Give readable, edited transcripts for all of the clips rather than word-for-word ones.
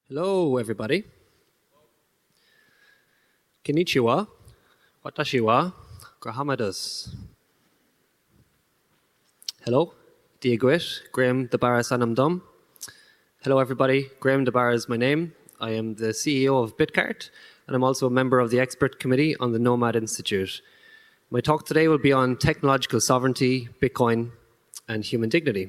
Hello, everybody. Konnichiwa. Watashi wa Grahama desu. Hello, Diaguit, Graham Dabara Sanamdom. Hello, everybody. Graham Dabara is my name. I am the CEO of Bitcart, and I'm also a member of the expert committee on the Nomad Institute. My talk today will be on technological sovereignty, Bitcoin, and human dignity.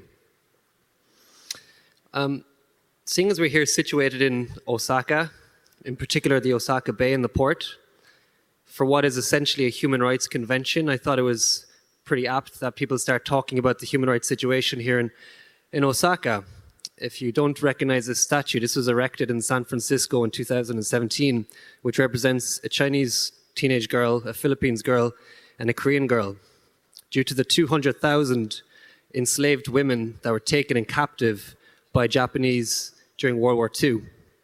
Seeing as we're here situated in Osaka, in particular the Osaka Bay and the port, for what is essentially a human rights convention, I thought it was pretty apt that people start talking about the human rights situation here in Osaka. If you don't recognize this statue, this was erected in San Francisco in 2017, which represents a Chinese teenage girl, a Philippines girl, and a Korean girl, due to the 200,000 enslaved women that were taken in captive by Japanese during World War II.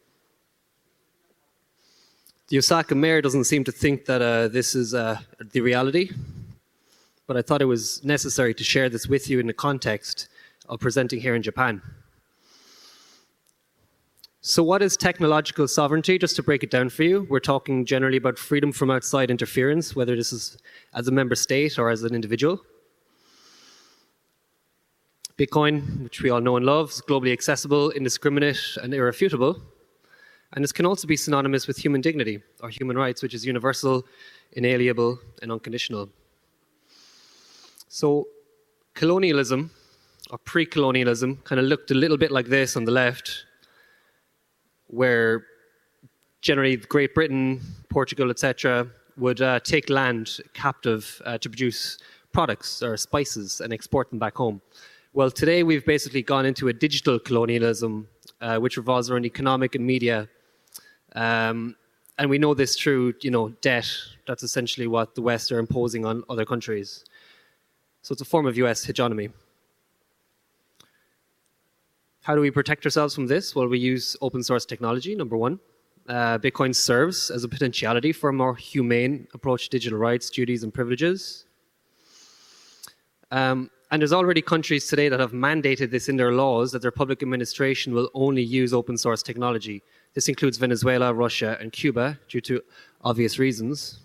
The Osaka mayor doesn't seem to think that this is the reality, but I thought it was necessary to share this with you in the context of presenting here in Japan. So what is technological sovereignty? Just to break it down for you, we're talking generally about freedom from outside interference, whether this is as a member state or as an individual. Bitcoin, which we all know and love, is globally accessible, indiscriminate, and irrefutable. And this can also be synonymous with human dignity, or human rights, which is universal, inalienable, and unconditional. So colonialism, or pre-colonialism, kind of looked a little bit like this on the left, where generally Great Britain, Portugal, etc., would take land captive to produce products or spices and export them back home. Well, today we've basically gone into a digital colonialism, which revolves around economic and media. And we know this through, debt. That's essentially what the West are imposing on other countries. So it's a form of US hegemony. How do we protect ourselves from this? Well, we use open source technology, number one. Bitcoin serves as a potentiality for a more humane approach to digital rights, duties, and privileges. And there's already countries today that have mandated this in their laws, that their public administration will only use open source technology. This includes Venezuela, Russia, and Cuba, due to obvious reasons.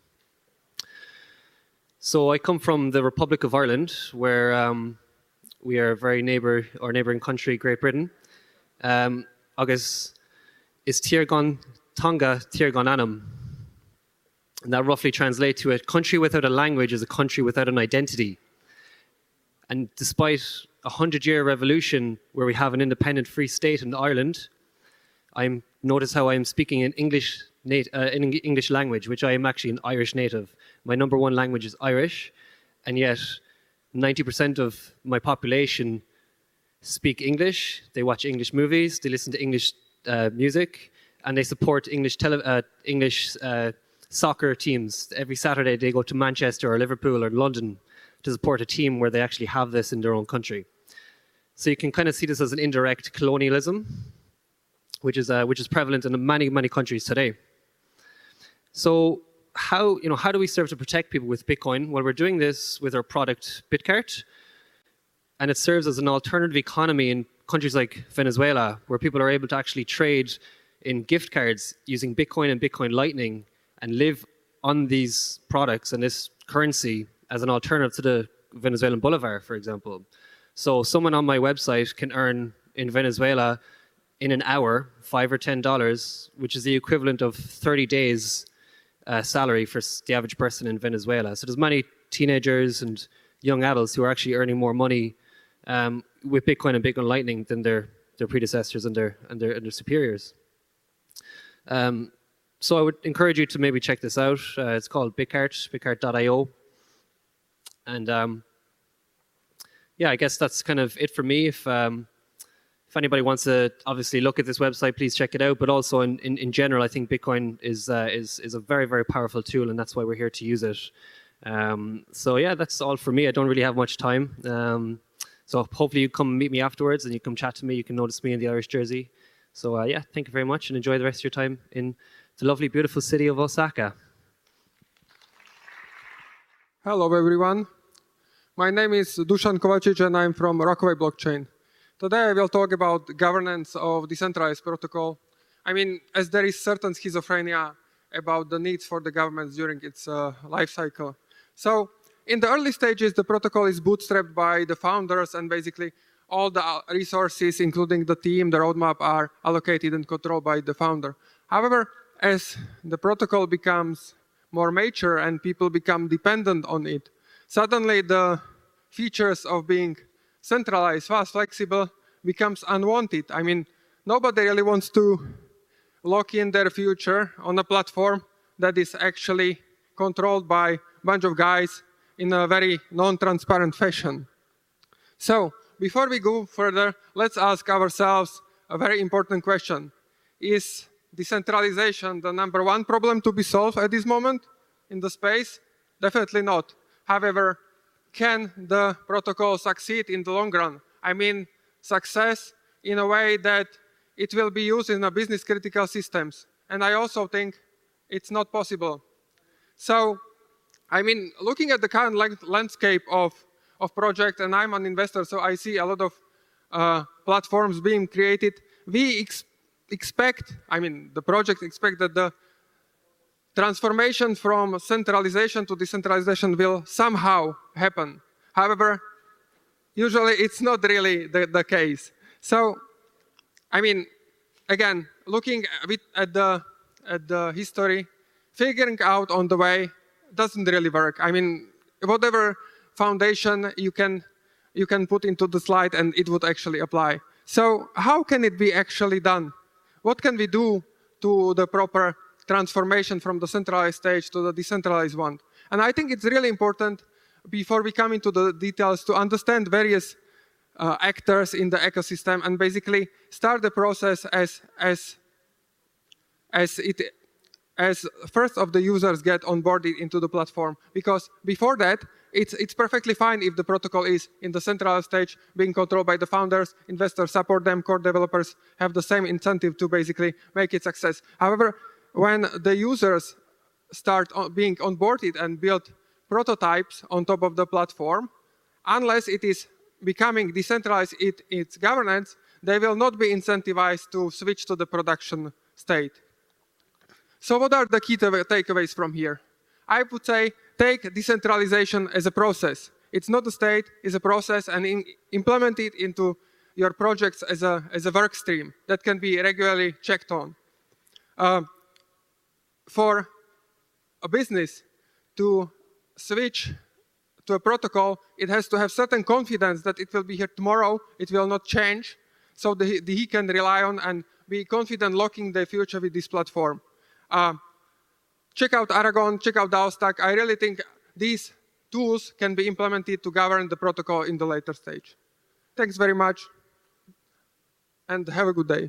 So I come from the Republic of Ireland, where we are very neighbouring country, Great Britain. Agus is Tirgon Tonga Tirgon Anam. And that roughly translates to a country without a language is a country without an identity. And despite a 100-year revolution where we have an independent free state in Ireland, notice how I am speaking in English language, which I am actually an Irish native. My number one language is Irish, and yet 90% of my population speak English. They watch English movies, they listen to English music, and they support English soccer teams. Every Saturday they go to Manchester or Liverpool or London to support a team where they actually have this in their own country. So you can kind of see this as an indirect colonialism, which is prevalent in many, many countries today. So how do we serve to protect people with Bitcoin? Well, we're doing this with our product Bitcart, and it serves as an alternative economy in countries like Venezuela, where people are able to actually trade in gift cards using Bitcoin and Bitcoin Lightning and live on these products and this currency as an alternative to the Venezuelan Bolivar, for example. So someone on my website can earn in Venezuela in an hour $5 or $10, which is the equivalent of 30 days salary for the average person in Venezuela. So there's many teenagers and young adults who are actually earning more money with Bitcoin and Bitcoin Lightning than their predecessors and their superiors. So I would encourage you to maybe check this out. It's called Bitcart, bitcart.io. And I guess that's kind of it for me. If anybody wants to obviously look at this website, please check it out. But also in general, I think Bitcoin is a very, very powerful tool, and that's why we're here to use it. That's all for me. I don't really have much time. So hopefully you come meet me afterwards and you come chat to me. You can notice me in the Irish jersey. So thank you very much and enjoy the rest of your time in the lovely, beautiful city of Osaka. Hello, everyone. My name is Dusan Kovacic, and I'm from Rockaway Blockchain. Today I will talk about governance of decentralized protocol I mean, as there is certain schizophrenia about the needs for the governments during its life cycle. So in the early stages, the protocol is bootstrapped by the founders, and basically all the resources, including the team, the roadmap, are allocated and controlled by the founder. However, as the protocol becomes more mature and people become dependent on it, suddenly the features of being centralized, fast, flexible becomes unwanted. I mean, nobody really wants to lock in their future on a platform that is actually controlled by a bunch of guys in a very non-transparent fashion. So before we go further, let's ask ourselves a very important question. Is decentralization the number one problem to be solved at this moment in the space? Definitely not. However, can the protocol succeed in the long run? I mean, success in a way that it will be used in a business critical systems. And I also think it's not possible. So, I mean, looking at the current landscape of project, and I'm an investor, so I see a lot of platforms being created. We expect, I mean, the project expect that the transformation from centralization to decentralization will somehow happen. However, usually it's not really the case. So, I mean, again, looking a bit at the history, figuring out on the way doesn't really work. I mean, whatever foundation you can put into the slide and it would actually apply. So how can it be actually done? What can we do to the proper transformation from the centralized stage to the decentralized one? And I think it's really important, before we come into the details, to understand various actors in the ecosystem and basically start the process as first of the users get onboarded into the platform. Because before that, it's perfectly fine if the protocol is in the central stage, being controlled by the founders, investors support them, core developers have the same incentive to basically make it success. However, when the users start being onboarded and build prototypes on top of the platform, unless it is becoming decentralized its governance, they will not be incentivized to switch to the production state. So what are the key takeaways from here? I would say take decentralization as a process. It's not a state, it's a process, and implement it into your projects as a work stream that can be regularly checked on. For a business to switch to a protocol, it has to have certain confidence that it will be here tomorrow, it will not change, so he can rely on and be confident locking the future with this platform. Check out Aragon, check out DAOstack. I really think these tools can be implemented to govern the protocol in the later stage. Thanks very much, and have a good day.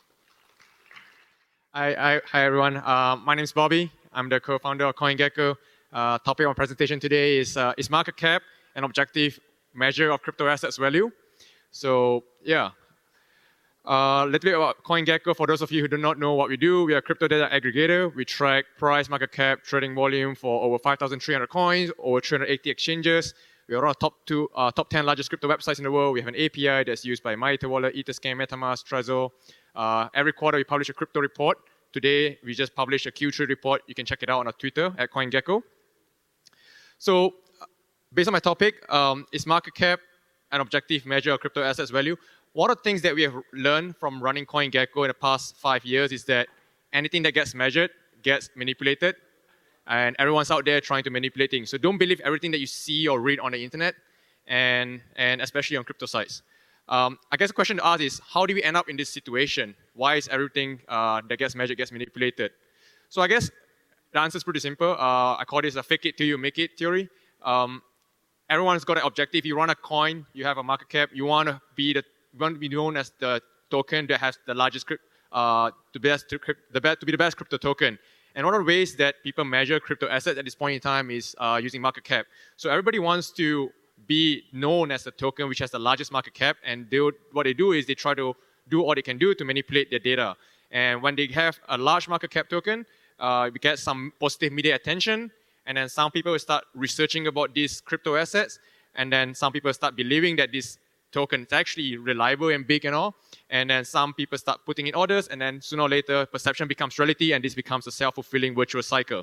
Hi everyone. My name is Bobby. I'm the co-founder of CoinGecko. Topic of my presentation today is market cap an objective measure of crypto assets value? So yeah. A little bit about CoinGecko. For those of you who do not know what we do, we are a crypto data aggregator. We track price, market cap, trading volume for over 5,300 coins, over 380 exchanges. We are on top 10 largest crypto websites in the world. We have an API that's used by MyEtherWallet, Etherscan, MetaMask, Trezor. Every quarter we publish a crypto report. Today we just published a Q3 report. You can check it out on our Twitter at CoinGecko. So based on my topic, is market cap an objective measure of crypto assets value? One of the things that we have learned from running CoinGecko in the past 5 years is that anything that gets measured gets manipulated, and everyone's out there trying to manipulate things. So don't believe everything that you see or read on the internet, and especially on crypto sites. I guess the question to ask is, how do we end up in this situation? Why is everything that gets measured gets manipulated? So I guess the answer is pretty simple. I call this a fake it till you make it theory. Everyone's got an objective. You run a coin, you have a market cap, you want to be known as the token that has the largest to be the best crypto token. And one of the ways that people measure crypto assets at this point in time is using market cap. So everybody wants to be known as the token which has the largest market cap, and what they do is they try to do all they can do to manipulate their data. And when they have a large market cap token, we get some positive media attention, and then some people will start researching about these crypto assets, and then some people start believing that this token is actually reliable and big and all. And then some people start putting in orders, and then sooner or later, perception becomes reality, and this becomes a self-fulfilling virtuous cycle.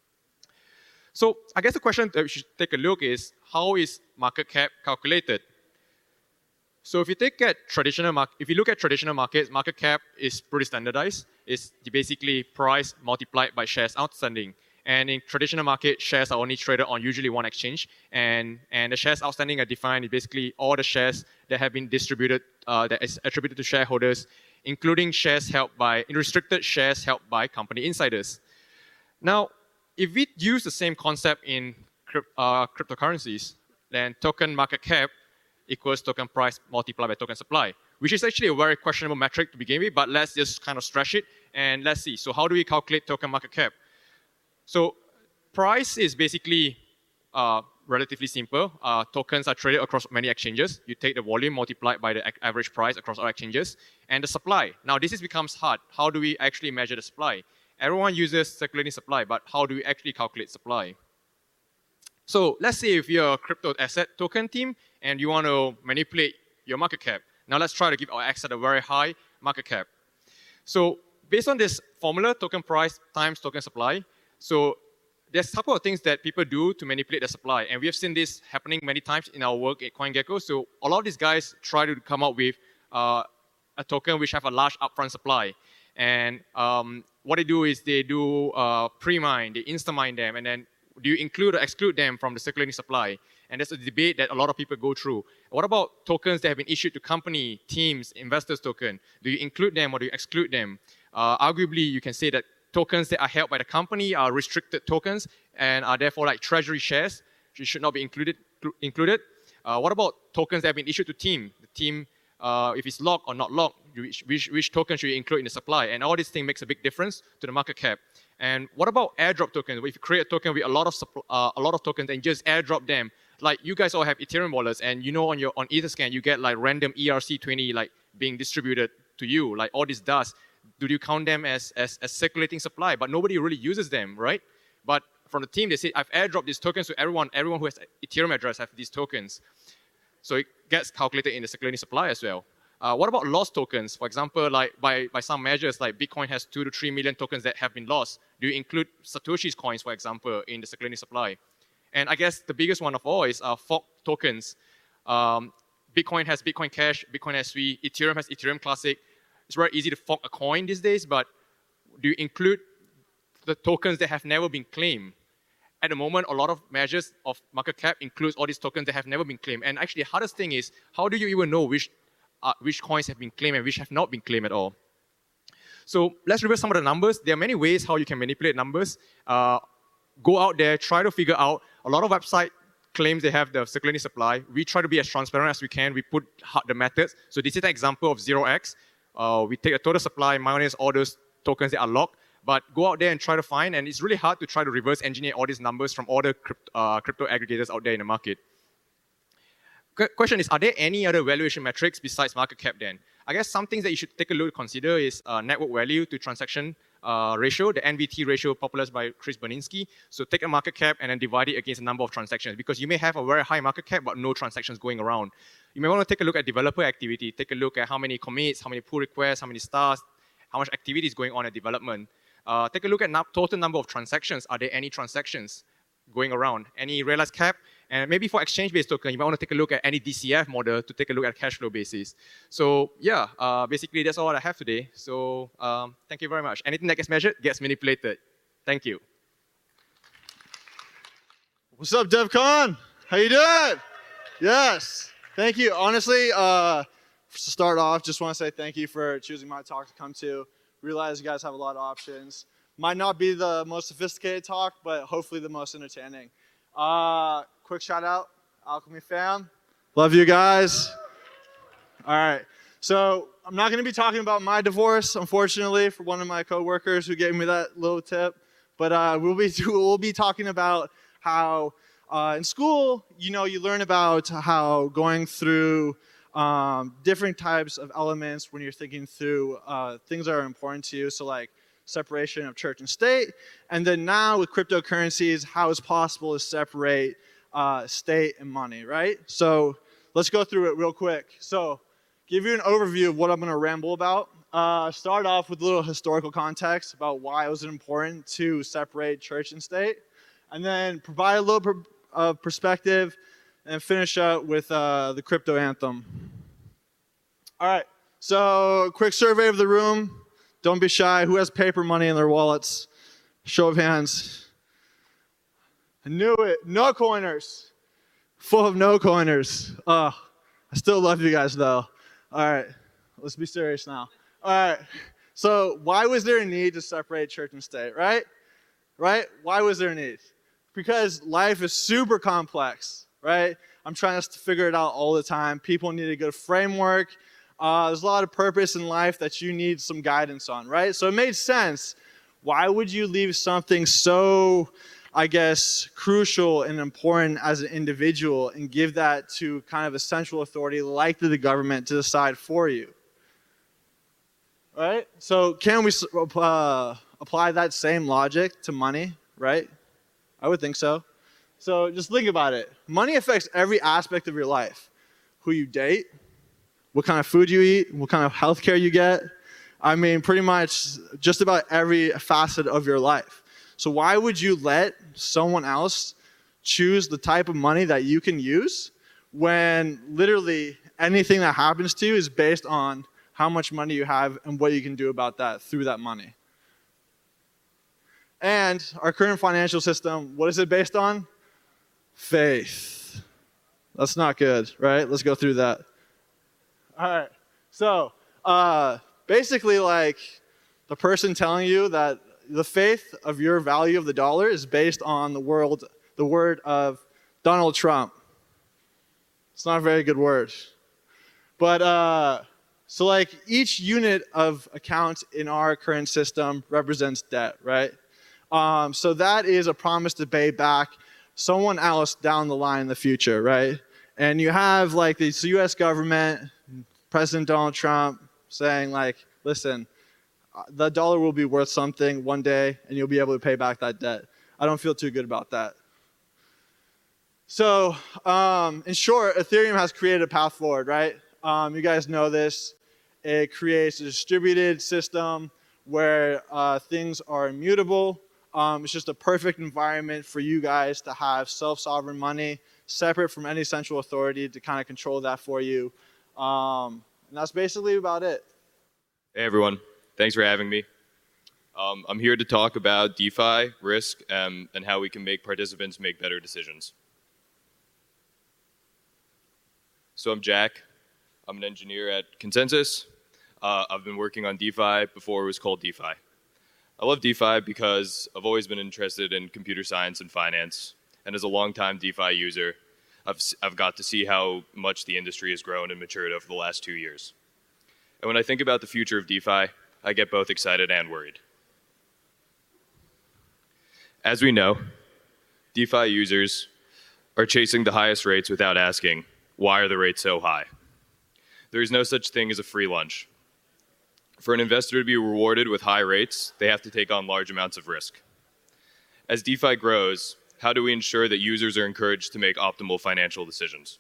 So I guess the question that we should take a look is, how is market cap calculated? So if you look at traditional markets, market cap is pretty standardized. It's basically price multiplied by shares outstanding. And in traditional market, shares are only traded on usually one exchange. And the shares outstanding are defined as basically all the shares that have been distributed, that is attributed to shareholders, including restricted shares held by company insiders. Now, if we use the same concept in cryptocurrencies, then token market cap equals token price multiplied by token supply, which is actually a very questionable metric to begin with, but let's just kind of stretch it and let's see. So how do we calculate token market cap? So price is basically relatively simple. Tokens are traded across many exchanges. You take the volume multiplied by the average price across all exchanges. And the supply. Now this becomes hard. How do we actually measure the supply? Everyone uses circulating supply, but how do we actually calculate supply? So let's say if you're a crypto asset token team and you want to manipulate your market cap. Now let's try to give our asset a very high market cap. So based on this formula, token price times token supply, so there's a couple of things that people do to manipulate the supply. And we have seen this happening many times in our work at CoinGecko. So a lot of these guys try to come up with a token which have a large upfront supply. And what they do is they do pre-mine, they insta-mine them, and then do you include or exclude them from the circulating supply? And that's a debate that a lot of people go through. What about tokens that have been issued to company, teams, investors token? Do you include them or do you exclude them? Arguably, you can say that tokens that are held by the company are restricted tokens and are therefore like treasury shares, which should not be included. What about tokens that have been issued to team? The team, if it's locked or not locked, which token should you include in the supply? And all this thing makes a big difference to the market cap. And what about airdrop tokens? If you create a token with a lot of tokens and just airdrop them, like you guys all have Ethereum wallets, and you know on Etherscan you get like random ERC20 like being distributed to you, like all this dust. Do you count them as circulating supply? But nobody really uses them, right? But from the team, they say, I've airdropped these tokens to everyone. Everyone who has Ethereum address have these tokens. So it gets calculated in the circulating supply as well. What about lost tokens? For example, like by some measures, like Bitcoin has 2 to 3 million tokens that have been lost. Do you include Satoshi's coins, for example, in the circulating supply? And I guess the biggest one of all is forked tokens. Bitcoin has Bitcoin Cash, Bitcoin SV, Ethereum has Ethereum Classic. It's very easy to fork a coin these days, but do you include the tokens that have never been claimed? At the moment, a lot of measures of market cap includes all these tokens that have never been claimed. And actually, the hardest thing is, how do you even know which coins have been claimed and which have not been claimed at all? So let's review some of the numbers. There are many ways how you can manipulate numbers. Go out there, try to figure out. A lot of websites claims they have the circulating supply. We try to be as transparent as we can. We put the methods. So this is an example of 0x. We take a total supply minus all those tokens that are locked. But go out there and try to find, and it's really hard to try to reverse engineer all these numbers from all the crypto aggregators out there in the market. Question is, are there any other valuation metrics besides market cap then? I guess some things that you should take a look to consider is network value to transaction ratio, the NVT ratio popularized by Chris Berninski. So take a market cap and then divide it against the number of transactions, because you may have a very high market cap but no transactions going around. You may want to take a look at developer activity, take a look at how many commits, how many pull requests, how many stars, how much activity is going on at development. Take a look at total number of transactions. Are there any transactions going around? Any realized cap? And maybe for exchange-based token, you might want to take a look at any DCF model to take a look at cash flow basis. So yeah, basically that's all I have today. So thank you very much. Anything that gets measured gets manipulated. Thank you. What's up, DevCon? How you doing? Yes. Thank you. Honestly, to start off, just want to say thank you for choosing my talk to come to. Realize you guys have a lot of options. Might not be the most sophisticated talk, but hopefully the most entertaining. Quick shout out, Alchemy fam. Love you guys. All right. So I'm not going to be talking about my divorce, unfortunately, for one of my coworkers who gave me that little tip. But we'll be talking about how in school, you learn about how going through different types of elements when you're thinking through things that are important to you. So like separation of church and state. And then now with cryptocurrencies, how it's possible to separate state and money, right? So let's go through it real quick. So give you an overview of what I'm going to ramble about. Start off with a little historical context about why it was important to separate church and state, and then provide a little perspective and finish up with the crypto anthem. All right, so quick survey of the room. Don't be shy. Who has paper money in their wallets? Show of hands. I knew it. No coiners. Full of no coiners. I still love you guys though. All right, let's be serious now. All right, so why was there a need to separate church and state, right? Right? Why was there a need? Because life is super complex, right? I'm trying to figure it out all the time. People need a good framework. There's a lot of purpose in life that you need some guidance on, right? So it made sense. Why would you leave something so, I guess, crucial and important as an individual and give that to kind of a central authority like the government to decide for you? Right? So can we apply that same logic to money, right? I would think so. So just think about it. Money affects every aspect of your life. Who you date, what kind of food you eat, what kind of healthcare you get. I mean, pretty much just about every facet of your life. So why would you let someone else choose the type of money that you can use when literally anything that happens to you is based on how much money you have and what you can do about that through that money? And our current financial system, what is it based on? Faith. That's not good, right? Let's go through that. All right. So basically, like the person telling you that the faith of your value of the dollar is based on the word of Donald Trump. It's not a very good word. But so like each unit of account in our current system represents debt, right? So that is a promise to pay back someone else down the line in the future, right? And you have like the US government, President Donald Trump saying like, listen, the dollar will be worth something one day and you'll be able to pay back that debt. I don't feel too good about that. So in short, Ethereum has created a path forward, right? You guys know this. It creates a distributed system where things are immutable. It's just a perfect environment for you guys to have self-sovereign money, separate from any central authority to kind of control that for you. And that's basically about it. Hey everyone, thanks for having me. I'm here to talk about DeFi, risk, and how we can make participants make better decisions. So I'm Jack. I'm an engineer at ConsenSys. I've been working on DeFi before it was called DeFi. I love DeFi because I've always been interested in computer science and finance, and as a longtime DeFi user, I've got to see how much the industry has grown and matured over the last 2 years. And when I think about the future of DeFi, I get both excited and worried. As we know, DeFi users are chasing the highest rates without asking, why are the rates so high? There is no such thing as a free lunch. For an investor to be rewarded with high rates, they have to take on large amounts of risk. As DeFi grows, how do we ensure that users are encouraged to make optimal financial decisions?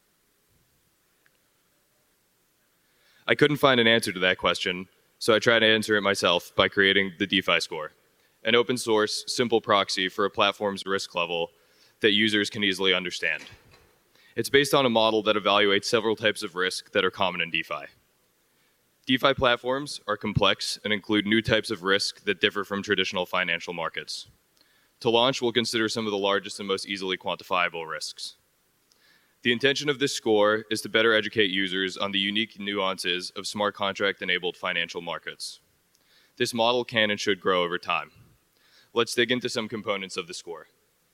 I couldn't find an answer to that question, so I tried to answer it myself by creating the DeFi Score, an open source, simple proxy for a platform's risk level that users can easily understand. It's based on a model that evaluates several types of risk that are common in DeFi. DeFi platforms are complex and include new types of risk that differ from traditional financial markets. To launch, we'll consider some of the largest and most easily quantifiable risks. The intention of this score is to better educate users on the unique nuances of smart contract-enabled financial markets. This model can and should grow over time. Let's dig into some components of the score.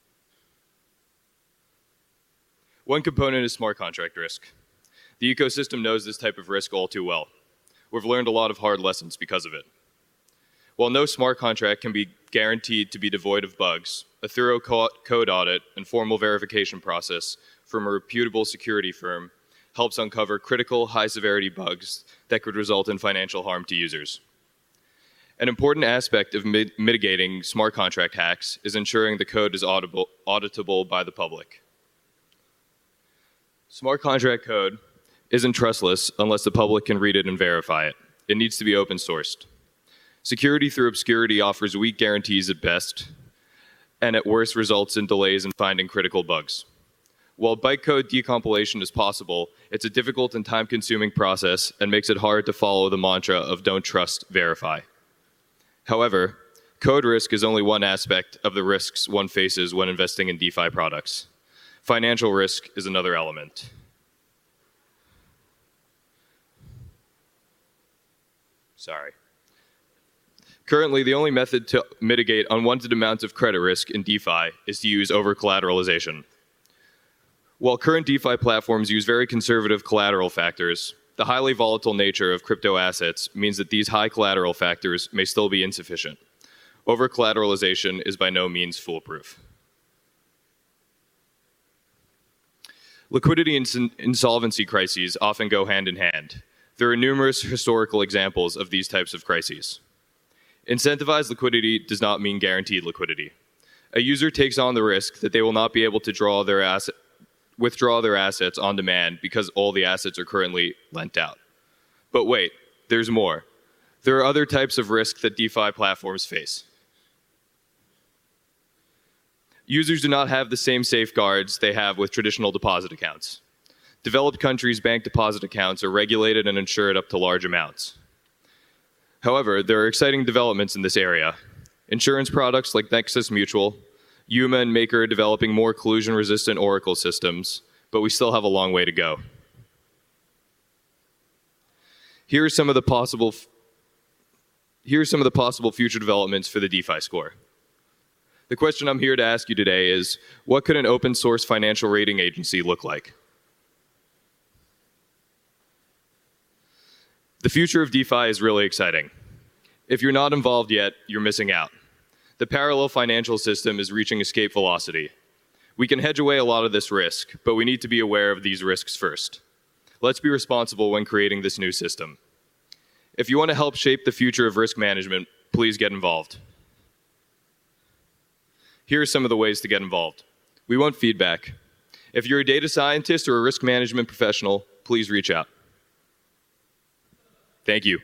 One component is smart contract risk. The ecosystem knows this type of risk all too well. We've learned a lot of hard lessons because of it. While no smart contract can be guaranteed to be devoid of bugs, a thorough code audit and formal verification process from a reputable security firm helps uncover critical, high-severity bugs that could result in financial harm to users. An important aspect of mitigating smart contract hacks is ensuring the code is auditable by the public. Smart contract code isn't trustless unless the public can read it and verify it. It needs to be open sourced. Security through obscurity offers weak guarantees at best, and at worst results in delays in finding critical bugs. While bytecode decompilation is possible, it's a difficult and time-consuming process and makes it hard to follow the mantra of don't trust, verify. However, code risk is only one aspect of the risks one faces when investing in DeFi products. Financial risk is another element. Sorry. Currently, the only method to mitigate unwanted amounts of credit risk in DeFi is to use over-collateralization. While current DeFi platforms use very conservative collateral factors, the highly volatile nature of crypto assets means that these high collateral factors may still be insufficient. Over-collateralization is by no means foolproof. Liquidity and insolvency crises often go hand in hand. There are numerous historical examples of these types of crises. Incentivized liquidity does not mean guaranteed liquidity. A user takes on the risk that they will not be able to withdraw their assets on demand because all the assets are currently lent out. But wait, there's more. There are other types of risk that DeFi platforms face. Users do not have the same safeguards they have with traditional deposit accounts. Developed countries' bank deposit accounts are regulated and insured up to large amounts. However, there are exciting developments in this area. Insurance products like Nexus Mutual, Yuma and Maker are developing more collusion-resistant Oracle systems, but we still have a long way to go. Here are some of the possible future developments for the DeFi score. The question I'm here to ask you today is, what could an open source financial rating agency look like? The future of DeFi is really exciting. If you're not involved yet, you're missing out. The parallel financial system is reaching escape velocity. We can hedge away a lot of this risk, but we need to be aware of these risks first. Let's be responsible when creating this new system. If you want to help shape the future of risk management, please get involved. Here are some of the ways to get involved. We want feedback. If you're a data scientist or a risk management professional, please reach out. Thank you.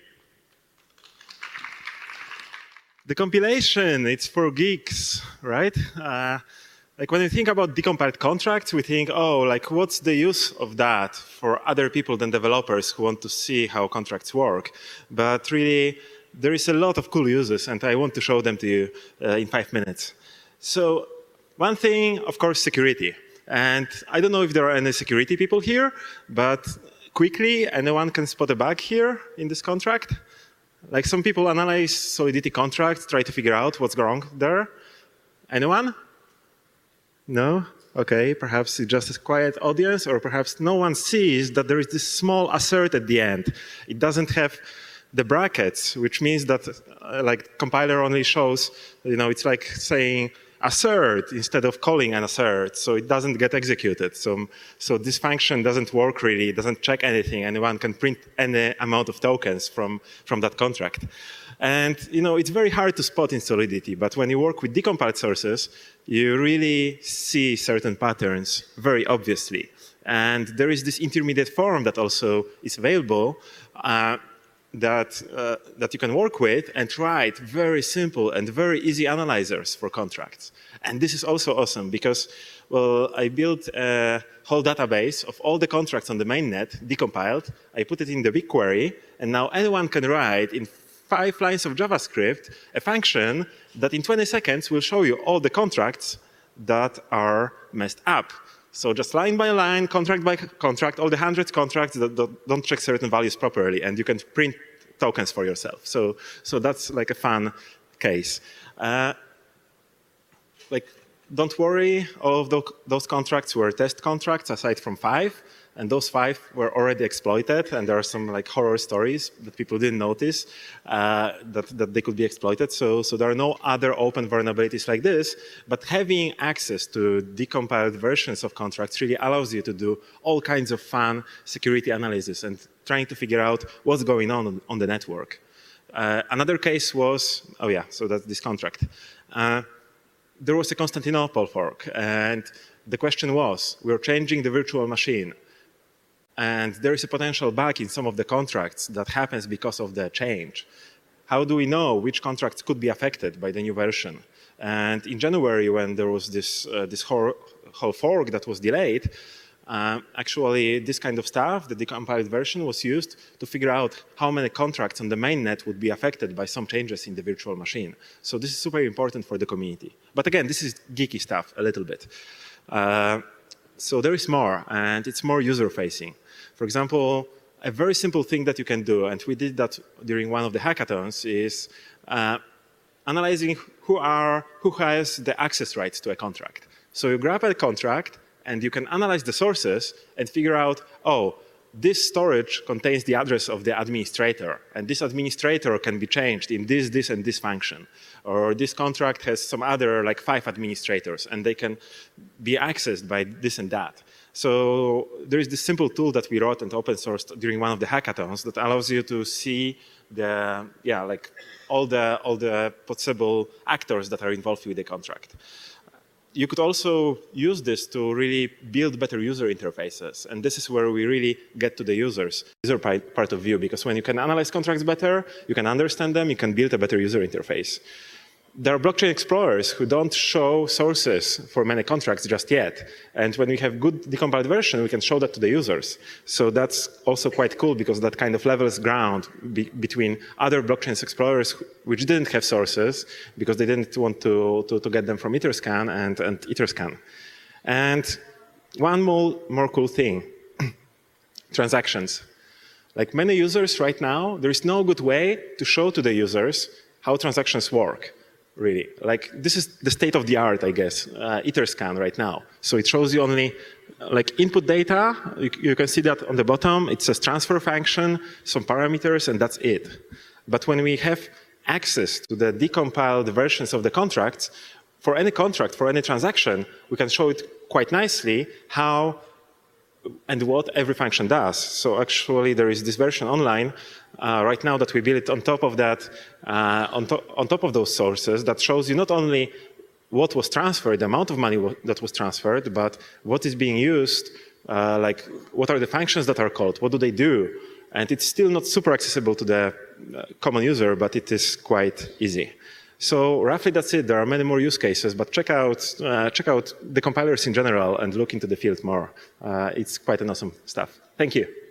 The compilation, it's for geeks, right? Like when you think about decompiled contracts, we think, oh, like what's the use of that for other people than developers who want to see how contracts work? But really, there is a lot of cool uses, and I want to show them to you in 5 minutes. So one thing, of course, security. And I don't know if there are any security people here, but quickly, anyone can spot a bug here in this contract? Like some people analyze Solidity contracts, try to figure out what's wrong there. Anyone? No? Okay, perhaps it's just a quiet audience, or perhaps no one sees that there is this small assert at the end. It doesn't have the brackets, which means that like compiler only shows, it's like saying assert instead of calling an assert, so it doesn't get executed. So this function doesn't work really, it doesn't check anything, anyone can print any amount of tokens from that contract. And it's very hard to spot in Solidity, but when you work with decompiled sources, you really see certain patterns very obviously. And there is this intermediate form that also is available that you can work with and write very simple and very easy analyzers for contracts. And this is also awesome because, well, I built a whole database of all the contracts on the mainnet, decompiled. I put it in the BigQuery, and now anyone can write in 5 lines of JavaScript a function that in 20 seconds will show you all the contracts that are messed up. So just line by line, contract by contract, all the hundreds of contracts that don't check certain values properly, and you can print tokens for yourself. So that's like a fun case. Don't worry, all of those contracts were test contracts aside from 5, and those 5 were already exploited, and there are some like horror stories that people didn't notice that they could be exploited. So there are no other open vulnerabilities like this, but having access to decompiled versions of contracts really allows you to do all kinds of fun security analysis and trying to figure out what's going on the network. Another case was, so that's this contract. There was a Constantinople fork, and the question was, we're changing the virtual machine. and there is a potential bug in some of the contracts that happens because of the change. How do we know which contracts could be affected by the new version? And in January, when there was this whole fork that was delayed, actually this kind of stuff, the decompiled version, was used to figure out how many contracts on the mainnet would be affected by some changes in the virtual machine. So this is super important for the community. But again, this is geeky stuff a little bit. So there is more, and it's more user-facing. For example, a very simple thing that you can do, and we did that during one of the hackathons, is analyzing who has the access rights to a contract. So you grab a contract, and you can analyze the sources and figure out, oh, this storage contains the address of the administrator, and this administrator can be changed in this, and this function. Or this contract has some other, like 5 administrators, and they can be accessed by this and that. So there is this simple tool that we wrote and open sourced during one of the hackathons that allows you to see all the possible actors that are involved with the contract. You could also use this to really build better user interfaces. And this is where we really get to the user part of view, because when you can analyze contracts better, you can understand them, you can build a better user interface. There are blockchain explorers who don't show sources for many contracts just yet. And when we have good decompiled version, we can show that to the users. So that's also quite cool, because that kind of levels ground between other blockchain explorers which didn't have sources because they didn't want to get them from Etherscan and Etherscan. And one more cool thing, transactions. Like many users right now, there is no good way to show to the users how transactions work. Really, like this is the state of the art, I guess, Etherscan right now. So it shows you only like input data. You can see that on the bottom. It says transfer function, some parameters, and that's it. But when we have access to the decompiled versions of the contracts, for any contract, for any transaction, we can show it quite nicely how and what every function does. So actually, there is this version online right now that we built on top of that, on top of those sources, that shows you not only what was transferred, the amount of money that was transferred, but what is being used, like what are the functions that are called, what do they do. And it's still not super accessible to the common user, but it is quite easy. So roughly that's it. There are many more use cases, but check out the compilers in general and look into the field more. It's quite an awesome stuff. Thank you.